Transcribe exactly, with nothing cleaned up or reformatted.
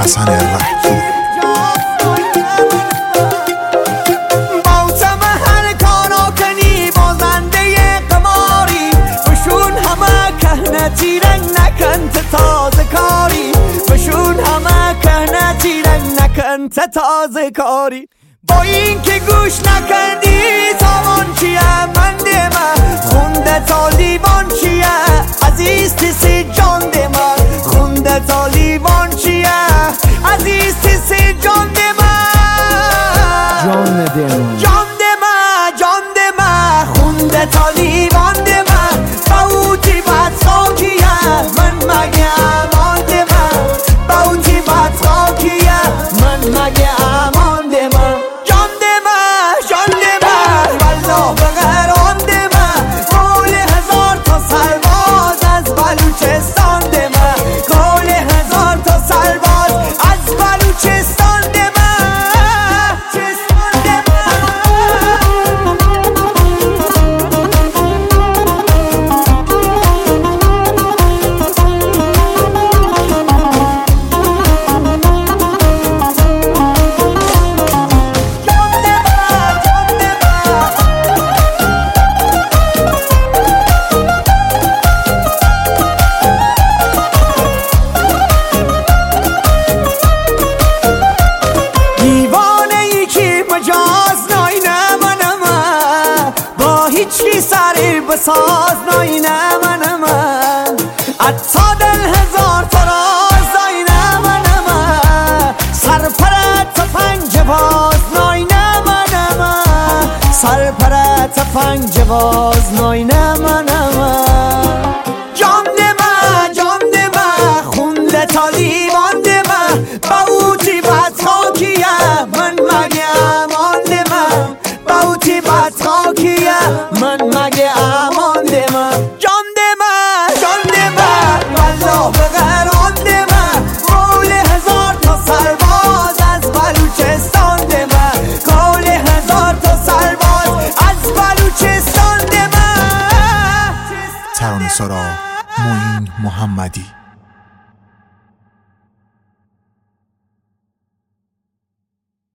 حسن رحکی. تیرنگ نکن تازه کاری بشون همه کهنتی رنگ نکن تازه کاری با این که گوش نکردی سامان چیه مند من خونده تا لیوان چیه عزیز تیسی جان ده من خونده تا لیوان چیه عزیز تیسی جان ده من جان ده من جان ده من جان ده من خونده تا لیوان ده من باوتی بد خاکیه من مگه امان ده من باوتی بد خاکیه من مگه امان ده من جان ده من جان ده من والله بغران ده من گل هزار تا سرباز از بلوچستان ده من گل هزار تا سرباز از بلوچستان ده من هیچی سری بساز نای نه من من عطا دل هزار تراز نای نه من من سر پرت تفنگ باز نای نه من من سر پرت تفنگ باز نای نه من من جان ده من جان ده من خونده تا لیوان ده من باوتی بد خاکیه من مگه امان ده من باوتی بد خاکیه من مگه امان ده من جان ده من جان ده من والله بغران ده من گل هزار تا سرباز از بلوچستان ده من گل هزار تا سرباز از بلوچستان ده من ترانه‌سرا معین محمدی.